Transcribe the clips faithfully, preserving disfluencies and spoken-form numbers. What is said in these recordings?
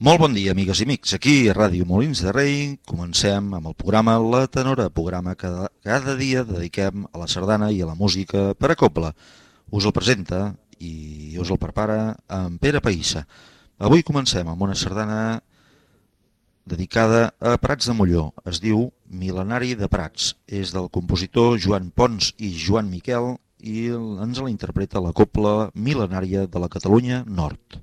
Molt bon dia, amigues i amics. Aquí a Ràdio Molins de Rei comencem amb el programa La Tenora, programa que cada dia dediquem a la sardana i a la música per a cobla. Us el presenta i us el prepara en Pere Païssa. Avui comencem amb una sardana dedicada a Prats de Molló. Es diu Mil·lenari de Prats. És del compositor Joan Pons i Joan Miquel i ens la interpreta la cobla mil·lenària de la Catalunya Nord.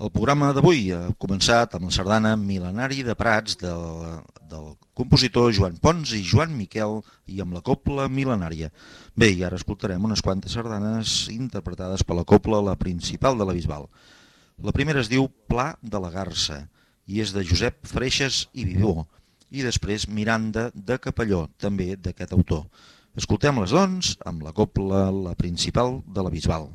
El programa d'avui ha començat amb la sardana Mil·lenari de Prats del, del compositor Joan Pons i Joan Miquel i amb la cobla mil·lenària. Bé, i ara escoltarem unes quantes sardanes interpretades per la cobla, la principal de la Bisbal. La primera es diu Pla de la Garça i és de Josep Freixas i Vivó, i després Miranda de Capelló, també d'aquest autor. Escoltem-les, doncs, amb la cobla, la principal de la Bisbal.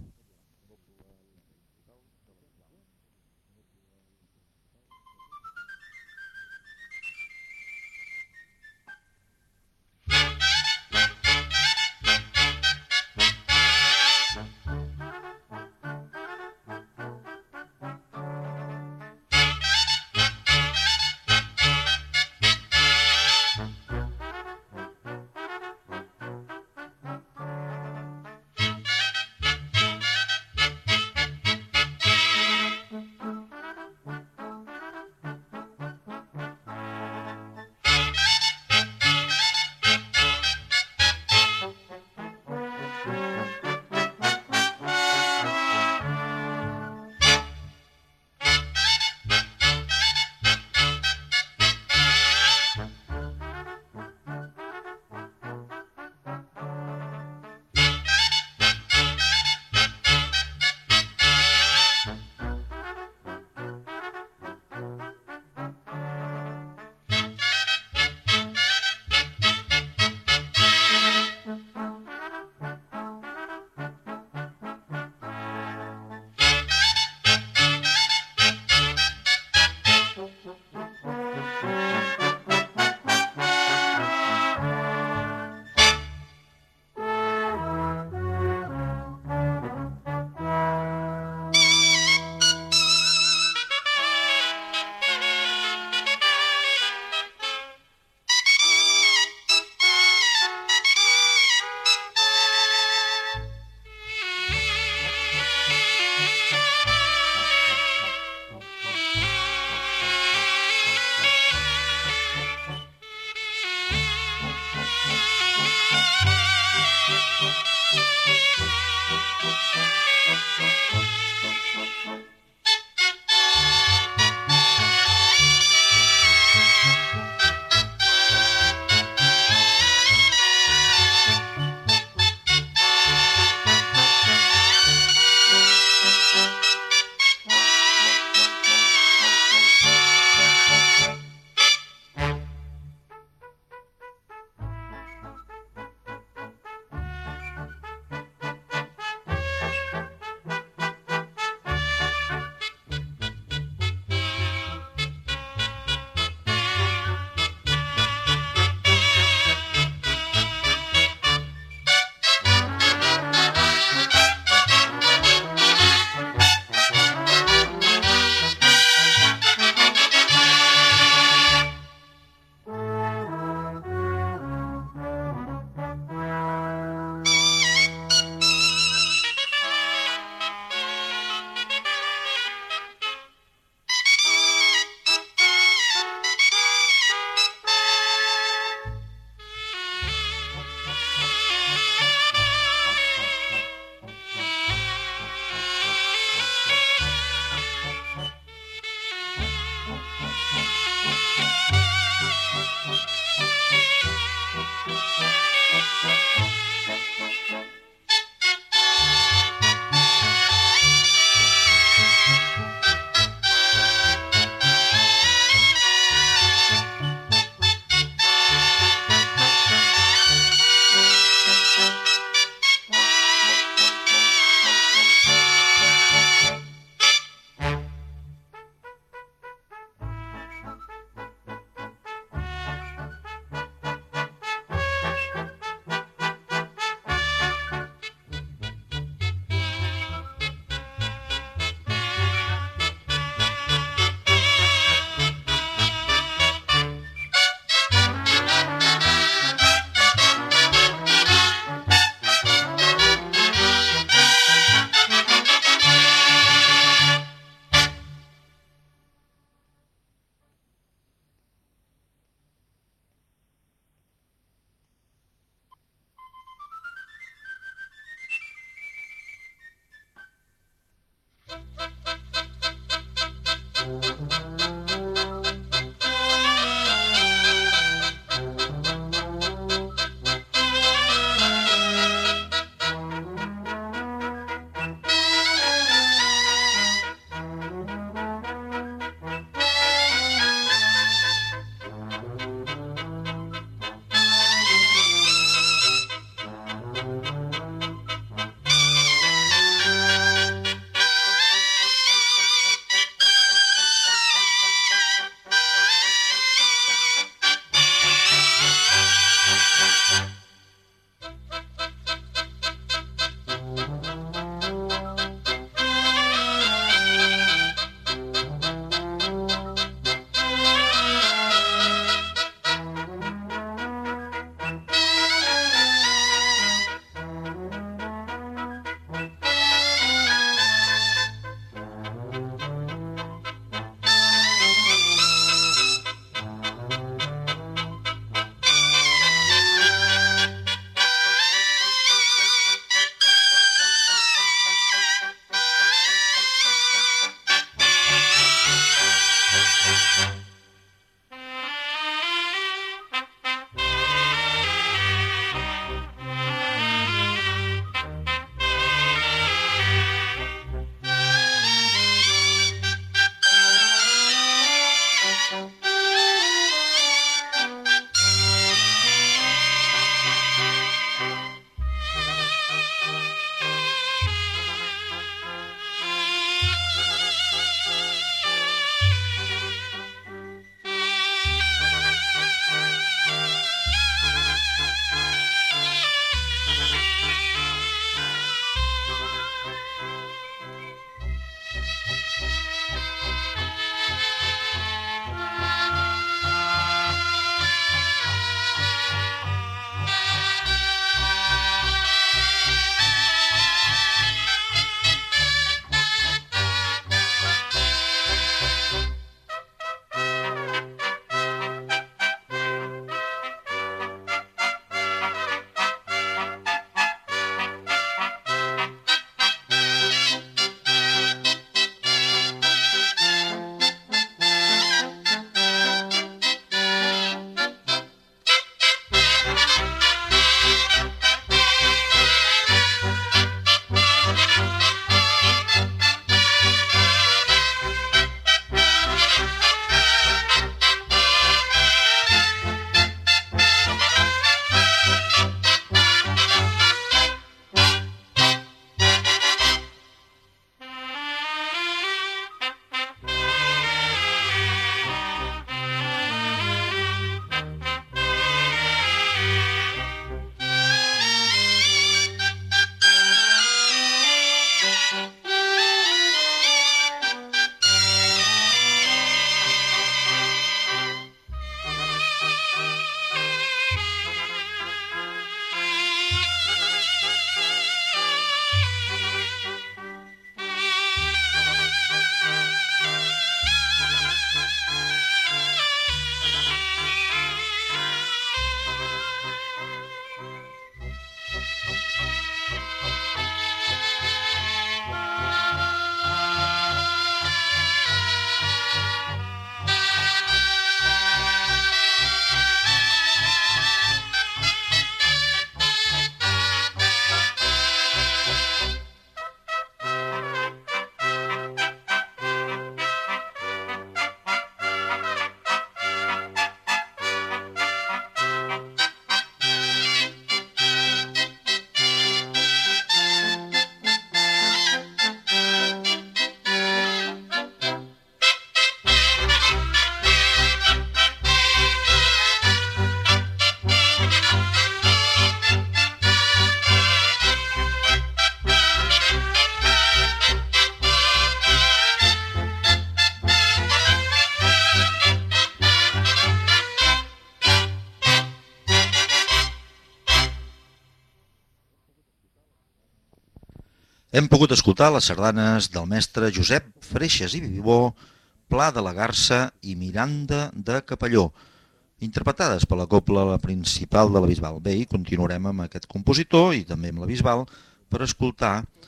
Hem pogut escoltar les sardanes del mestre Josep Freixas i Vivó, Pla de la Garça i Miranda de Capelló, interpretades per la cobla principal de la Bisbal. Bé, i continuarem amb aquest compositor i també amb la Bisbal per escoltar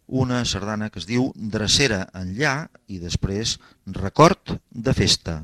una sardana que es diu Drecera enllà i després Record de festa.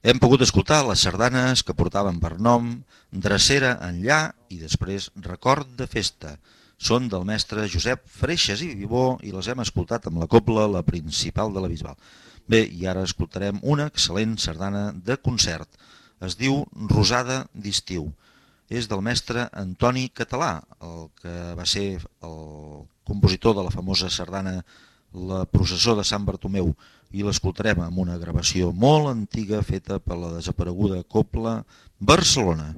Hem pogut escoltar les sardanes que portaven per nom Drecera enllà i després Record de festa. Són del mestre Josep Freixas i Vivó i les hem escoltat amb la cobla La Principal de la Bisbal. Bé, i ara escoltarem una excel·lent sardana de concert. Es diu Rosada d'estiu. És del mestre Antoni Català, el que va ser el compositor de la famosa sardana La processó de Sant Bartomeu, i l'escoltarem amb una gravació molt antiga feta per la desapareguda cobla Barcelona.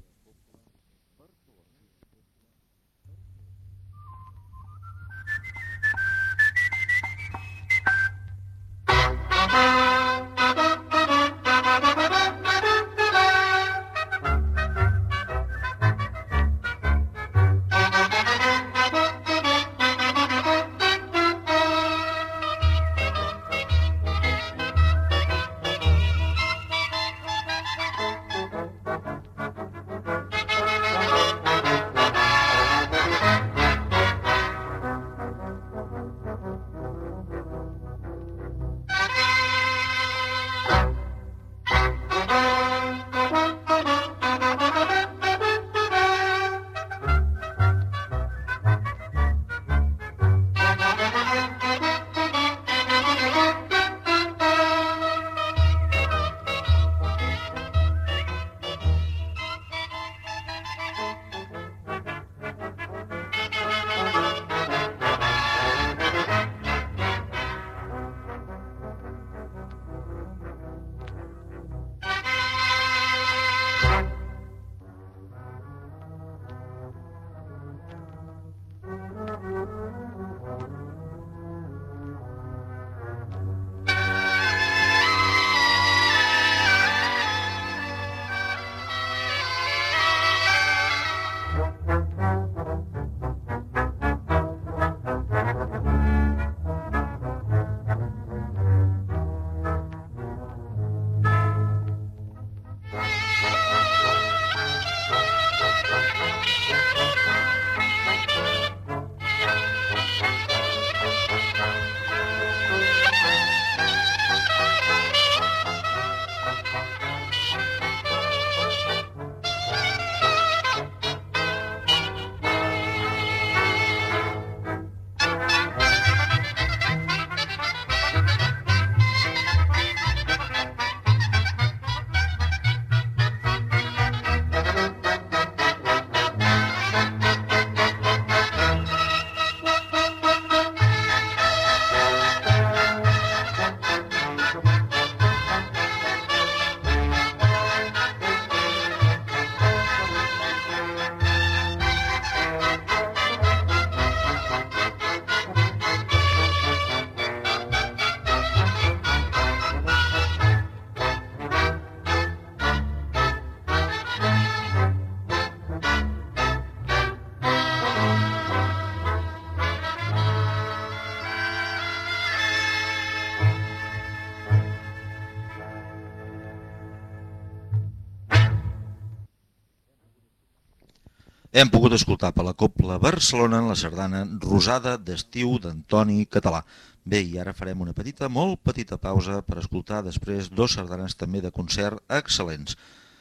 Hem pogut escoltar per la cobla Barcelona en la sardana Rosada d'estiu d'Antoni Català. Bé, i ara farem una petita, molt petita pausa per escoltar després dos sardanes també de concert excel·lents.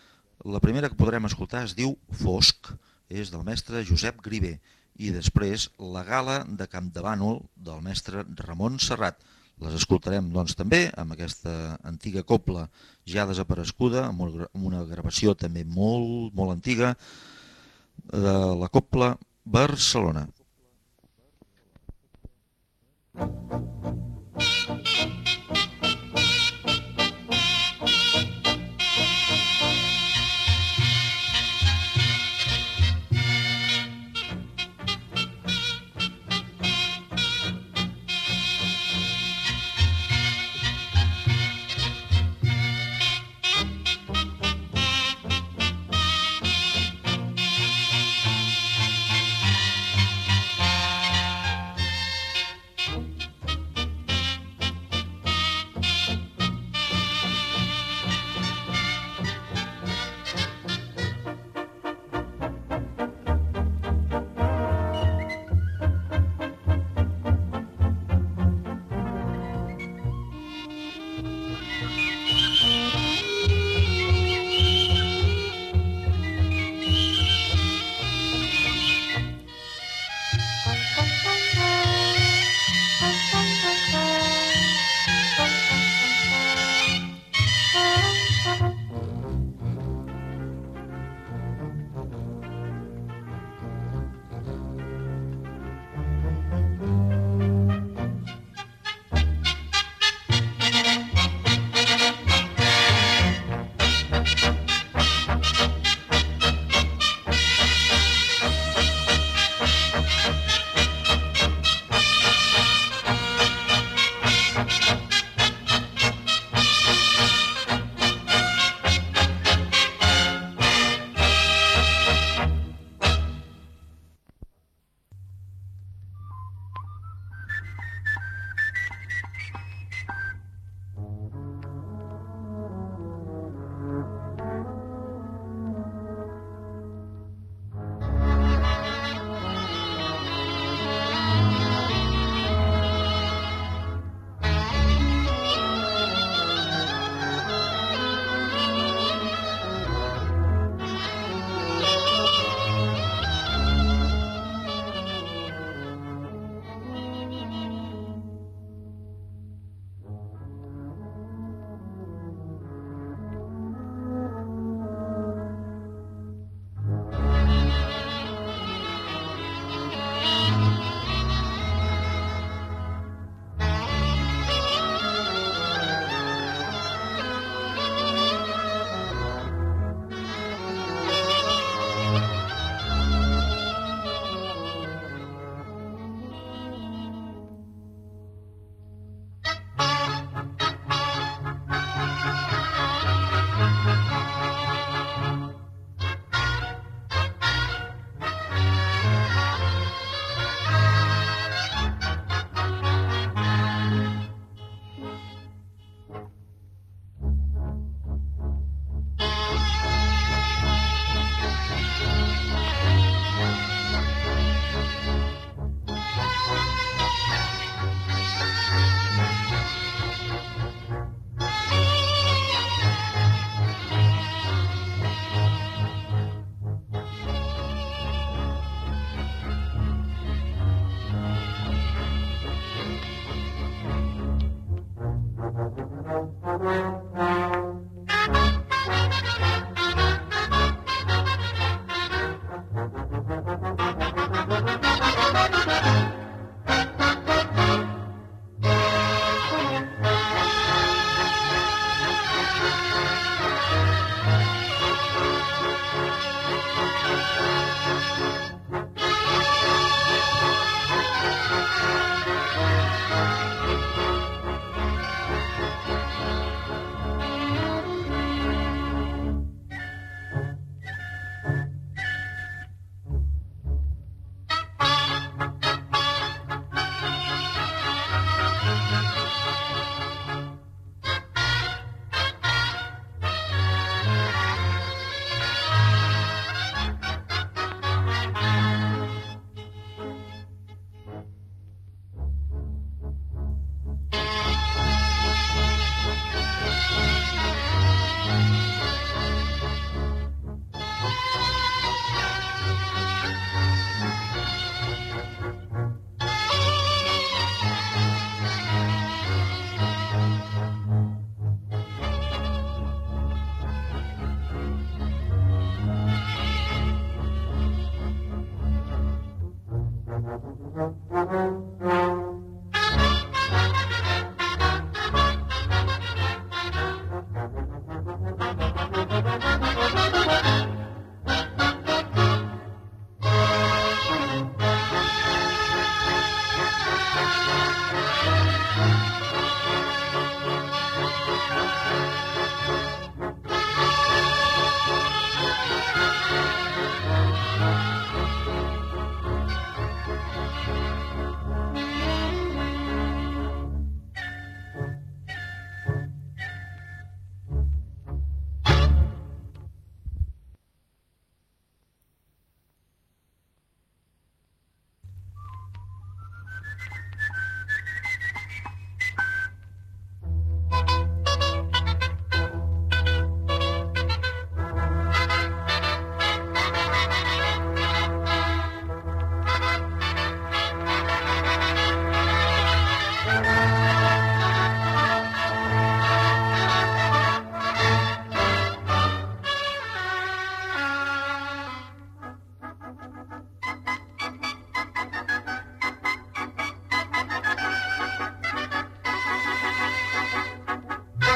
La primera que podrem escoltar es diu Fosc, és del mestre Josep Griver, i després La Gala de Campdevànol del mestre Ramon Serrat. Les escoltarem doncs també amb aquesta antiga cobla ja desapareguda, amb una gravació també molt, molt antiga, de la cobla Barcelona.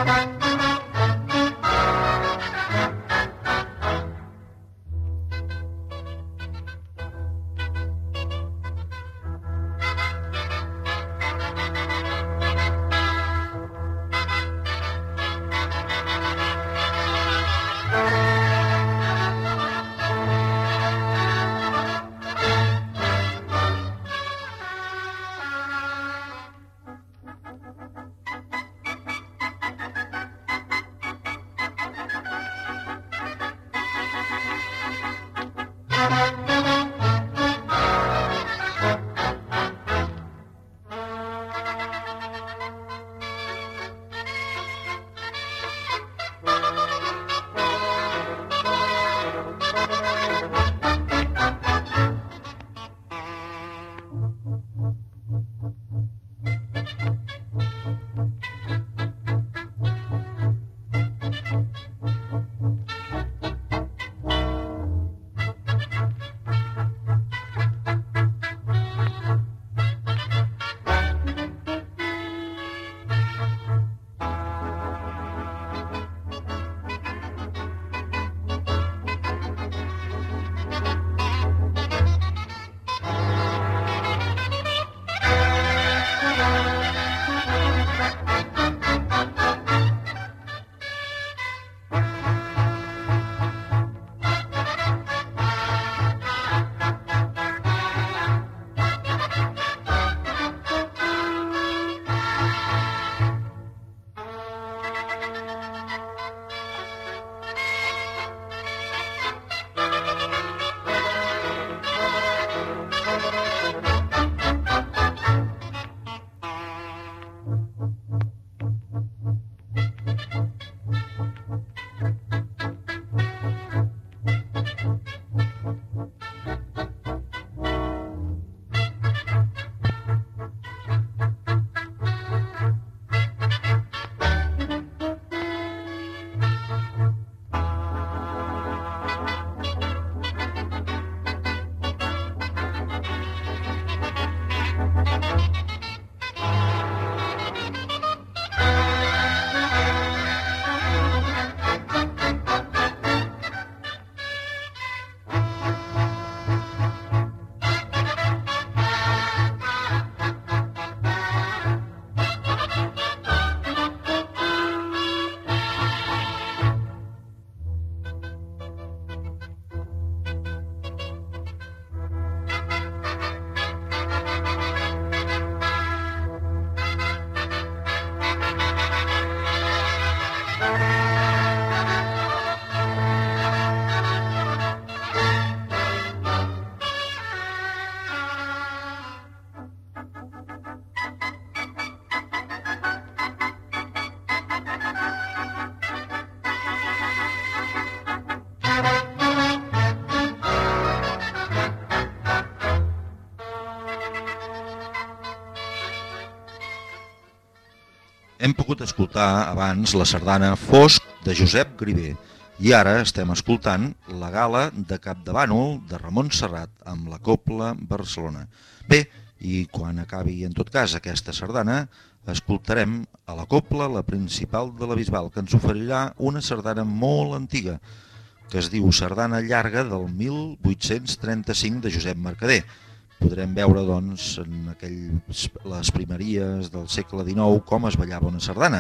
Hem pogut escoltar abans la sardana Fosc de Josep Griver i ara estem escoltant la gala de Capdavànol de Ramon Serrat amb la Cobla Barcelona. Bé, i quan acabi en tot cas aquesta sardana escoltarem a la Cobla, la principal de la Bisbal, que ens oferirà una sardana molt antiga que es diu Sardana Llarga del mil vuit-cents trenta-cinc de Josep Mercader. Podrem veure doncs, en aquells, les primeries del segle dinou com es ballava una sardana.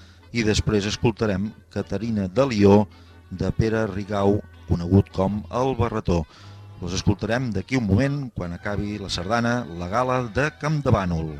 I després escoltarem Caterina de Lió de Pere Rigau, conegut com el Barretó. Les escoltarem d'aquí un moment quan acabi la sardana, la gala de Campdevànol.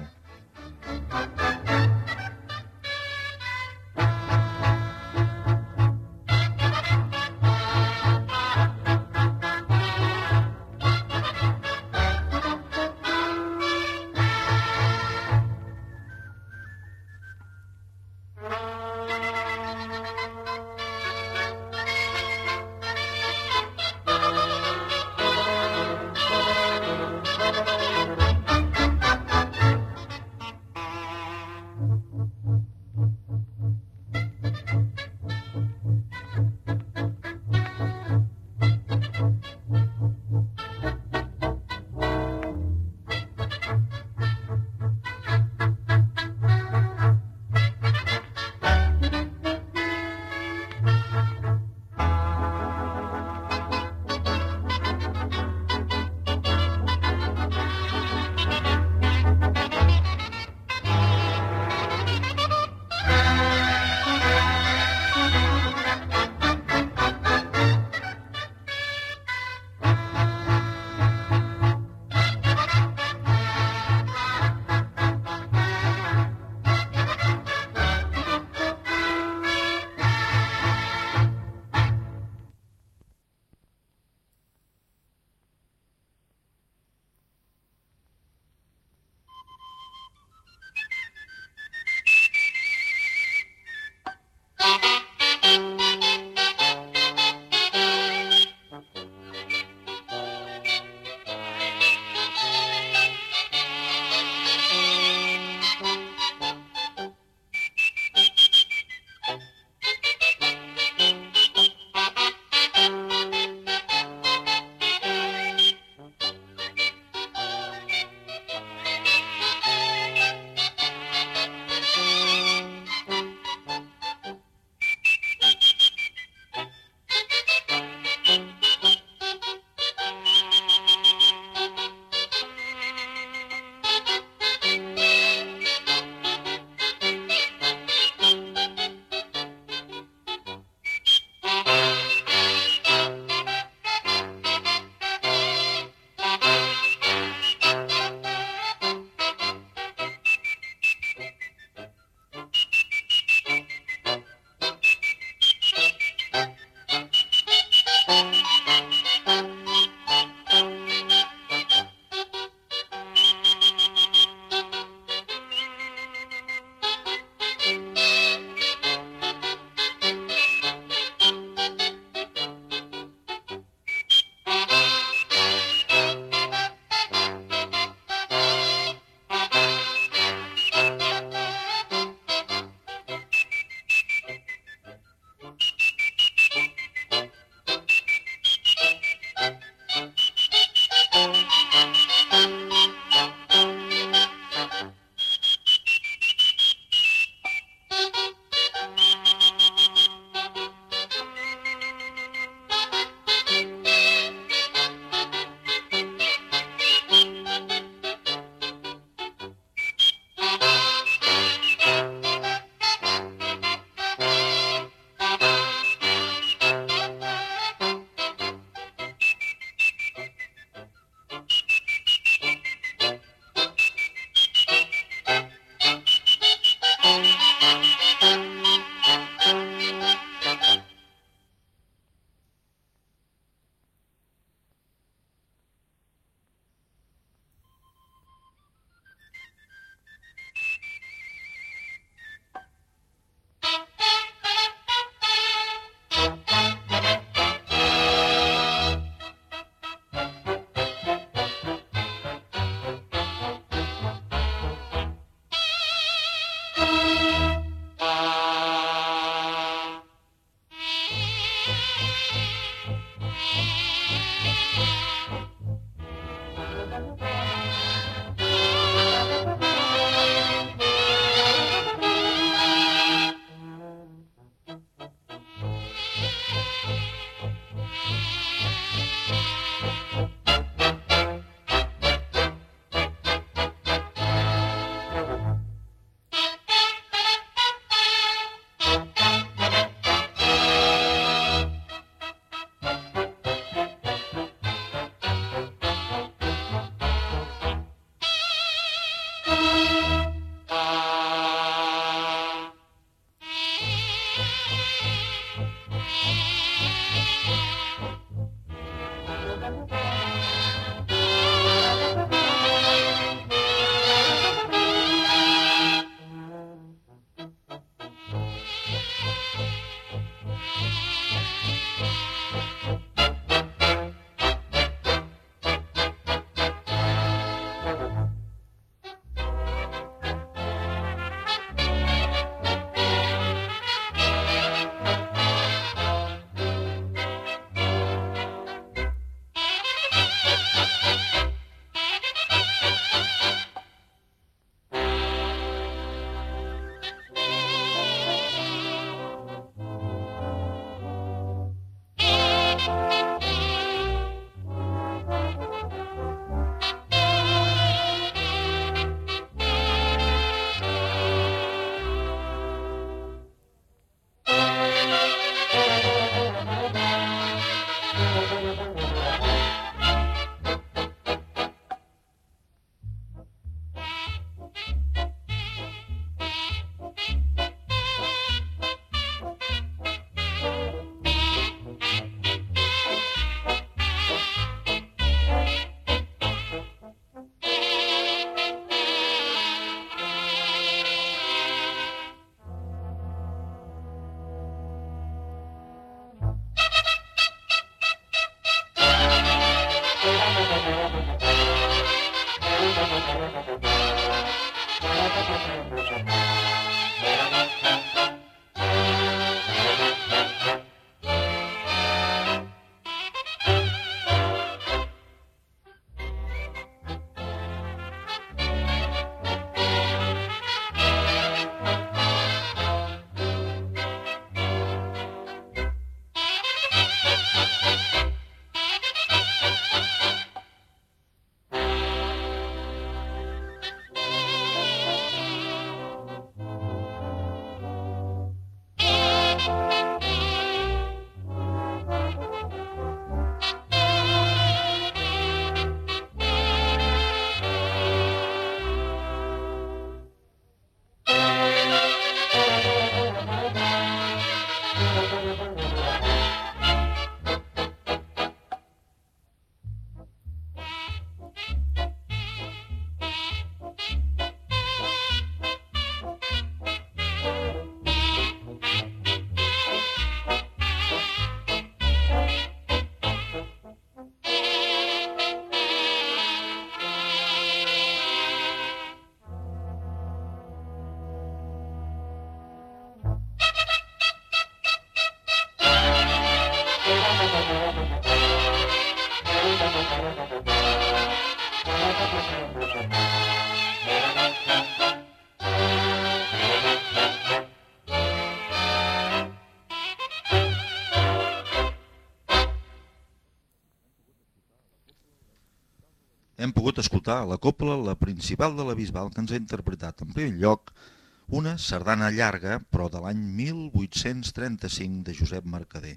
Hem pogut escoltar la copla La Principal de la Bisbal, que ens ha interpretat en primer lloc una sardana llarga, però de l'any mil vuit-cents trenta-cinc, de Josep Mercader.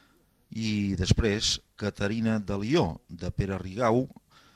I després Caterina de Lió, de Pere Rigau,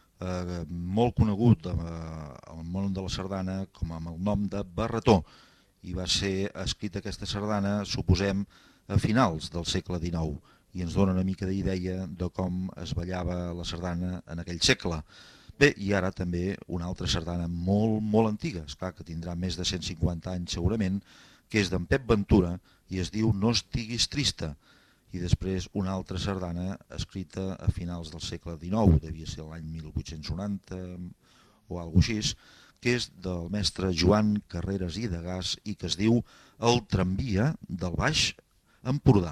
eh, molt conegut eh, al món de la sardana com amb el nom de Barretó. i va ser escrita aquesta sardana, suposem, a finals del segle dinou, i ens dona una mica d'idea de com es ballava la sardana en aquell segle. Bé, i ara també una altra sardana molt, molt antiga, esclar que tindrà més de cent cinquanta anys segurament, que és d'en Pep Ventura i es diu No estiguis trista, i després una altra sardana escrita a finals del segle dinou, devia ser l'any mil vuit-cents noranta o alguna cosa així, que és del mestre Joan Carreras i Degàs i que es diu El tramvia del Baix Empordà.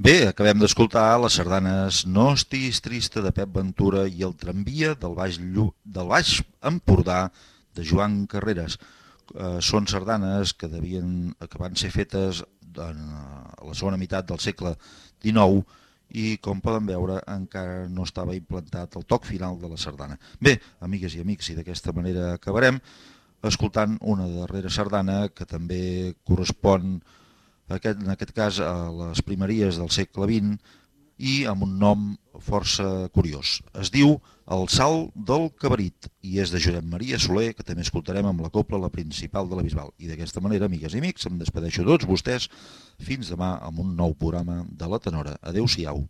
Bé, acabem d'escoltar les sardanes No estiguis trista de Pep Ventura i El tramvia del Baix, Llu... del Baix Empordà de Joan Carreras. Eh, són sardanes que, devien, que van ser fetes en la segona meitat del segle dinou i, com poden veure, encara no estava implantat el toc final de la sardana. Bé, amigues i amics, i d'aquesta manera acabarem escoltant una darrera sardana que també correspon Aquest, en aquest cas a les primeries del segle vint i amb un nom força curiós. Es diu El salt del Cabarit i és de Josep Maria Soler, que també escoltarem amb la cobla La Principal de la Bisbal. I d'aquesta manera, amigues i amics, em despedeixo de tots vostès fins demà amb un nou programa de La Tenora. Adéu-siau.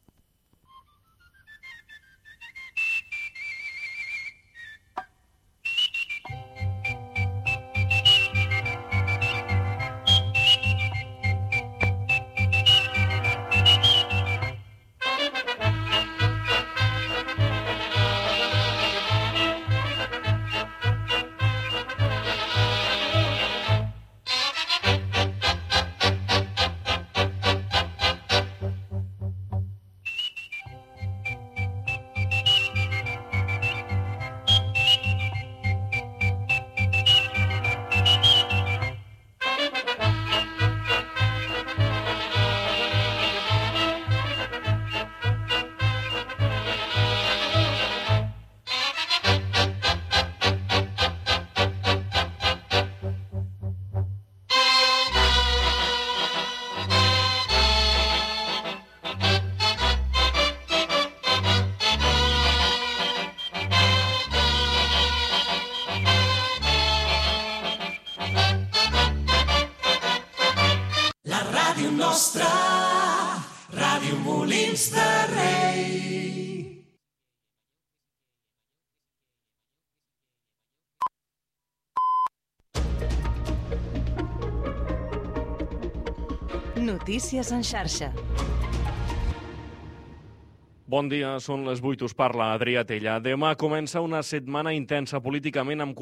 Nostra Ràdio Molins de Rei. Notícies en xarxa. Bon dia, són les vuit, us parla Adrià Tella. Demà comença una setmana intensa políticament amb